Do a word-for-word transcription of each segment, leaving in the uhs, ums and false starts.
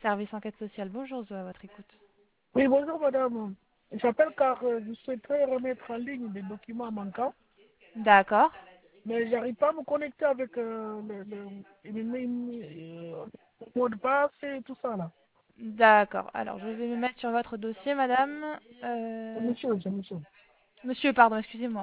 service enquête sociale. Bonjour, Zoé, à votre écoute. Oui, bonjour madame. J'appelle car euh, je souhaiterais remettre en ligne des documents manquants, D'accord. mais j'arrive pas à me connecter avec euh, le, le, le, le- euh, le mot de passe et tout ça là. D'accord. Alors, je vais me mettre sur votre dossier, madame. C'est Euh... monsieur, c'est monsieur. Monsieur, pardon, excusez-moi.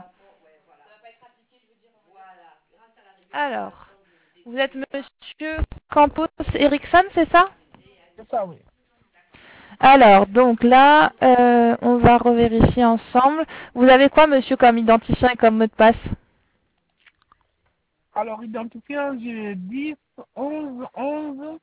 Alors, vous êtes monsieur Campos Erickson, c'est ça? C'est ça, oui. Alors, donc là, euh, on va revérifier ensemble. Vous avez quoi, monsieur, comme identifiant et comme mot de passe? Alors, identifiant, j'ai dix, onze, onze,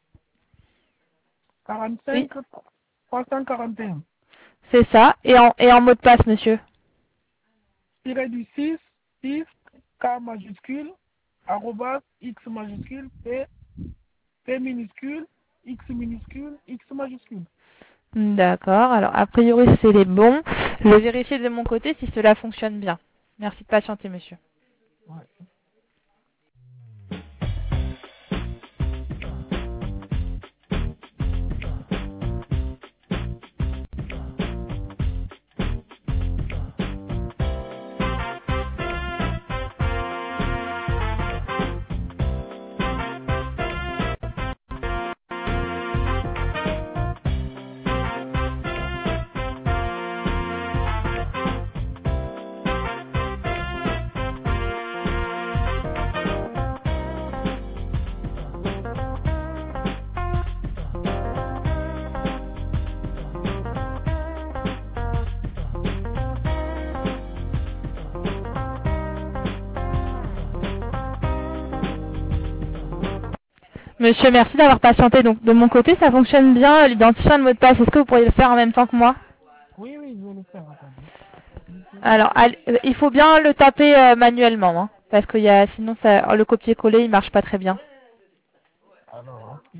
Oui, quarante-cinq, trois cent quarante et un. c'est ça. Et en, et en mot de passe, monsieur? Tiré du six, six, K majuscule, arrobas, X majuscule, P, P minuscule, X minuscule, X majuscule. D'accord. Alors, a priori, c'est les bons. Je vais vérifier de mon côté si cela fonctionne bien. Merci de patienter, monsieur. Ouais. Monsieur, merci d'avoir patienté. Donc, de mon côté, ça fonctionne bien, l'identifiant et le mot de passe. Est-ce que vous pourriez le faire en même temps que moi? Oui, oui, je vais le faire, attendez. S'il vous plaît. Alors, allez, euh, il faut bien le taper euh, manuellement, hein, parce que y a, sinon, ça, le copier-coller, il marche pas très bien. Alors, ok.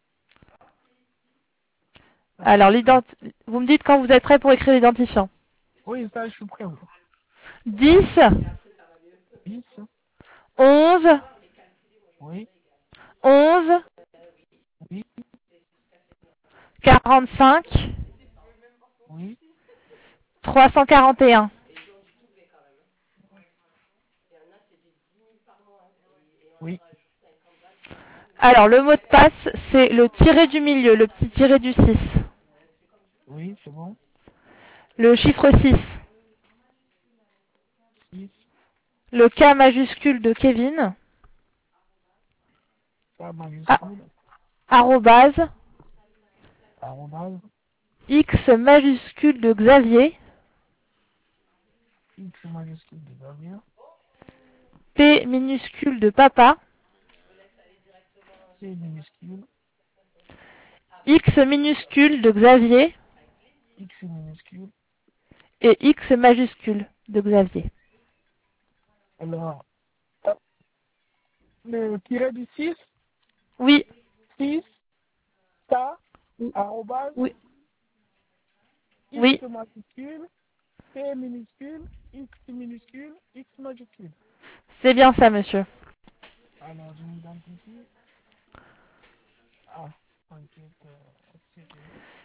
Alors, Alors, l'ident... vous me dites quand vous êtes prêt pour écrire l'identifiant. oui, ça, je suis prêt. Oui. dix, dix, onze, oui, onze, oui, quarante-cinq, oui, trois cent quarante et un. oui, Alors, le mot de passe, c'est le tiré du milieu, le petit tiré du six. oui, c'est bon. Le chiffre six. six, Le K majuscule de Kevin. ça a- majuscule, Arrobase. arrobase, X majuscule de Xavier. X majuscule de Xavier, P minuscule de papa. C minuscule, X minuscule de Xavier. X minuscule. Et X majuscule de Xavier. Alors, hop, le tiré du six, Oui. six, K, arrobase, Oui. X Oui. majuscule, P minuscule, X minuscule, X majuscule. C'est bien ça, monsieur. Alors, je m'identifie. Ah, enquête, euh, accéder.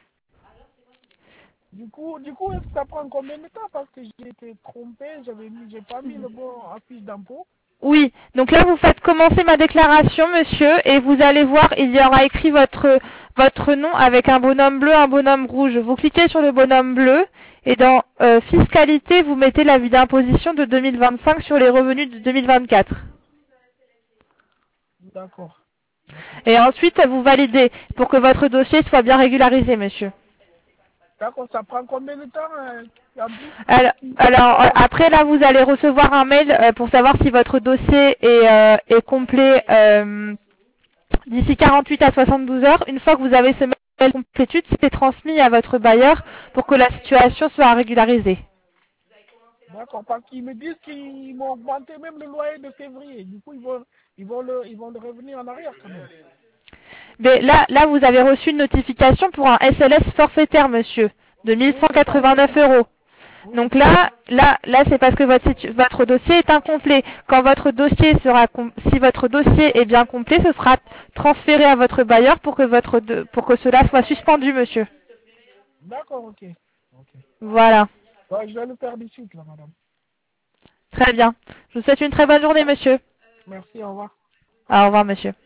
Du coup, du coup, est-ce que ça prend combien de temps? Parce que j'ai été trompé, j'avais mis, j'ai pas mis le bon affiche d'impôt. Oui. Donc là, vous faites commencer ma déclaration, monsieur, et vous allez voir, il y aura écrit votre, votre nom avec un bonhomme bleu, un bonhomme rouge. Vous cliquez sur le bonhomme bleu, et dans euh, fiscalité, vous mettez l'avis d'imposition de deux mille vingt-cinq sur les revenus de deux mille vingt-quatre. D'accord, d'accord. Et ensuite, vous validez pour que votre dossier soit bien régularisé, monsieur. D'accord, ça prend combien de temps euh, en plus, Alors, si je alors, euh, fais- après, là, vous allez recevoir un mail euh, pour savoir si votre dossier est, euh, est complet euh, d'ici quarante-huit à soixante-douze heures. Une fois que vous avez ce mail de complétude, c'est transmis à votre bailleur pour que la situation soit régularisée. D'accord, parce qu'ils me disent qu'ils m'ont augmenté même le loyer de février. Du coup, ils vont, ils vont le, ils vont le revenir en arrière quand même. Mais là, là, vous avez reçu une notification pour un S L S forfaitaire, monsieur, de Oui, c'est ça. mille cent quatre-vingt-neuf euros. Oui. Donc là, là, là, c'est parce que votre, situ- votre dossier est incomplet. Quand votre dossier sera, com- si votre dossier est bien complet, ce sera transféré à votre bailleur pour que votre, de- pour que cela soit suspendu, monsieur. D'accord, ok. Ok. Voilà. Ouais, je vais le faire de suite, là, madame. Très bien. Je vous souhaite une très bonne journée, monsieur. Merci, au revoir. Au revoir, monsieur.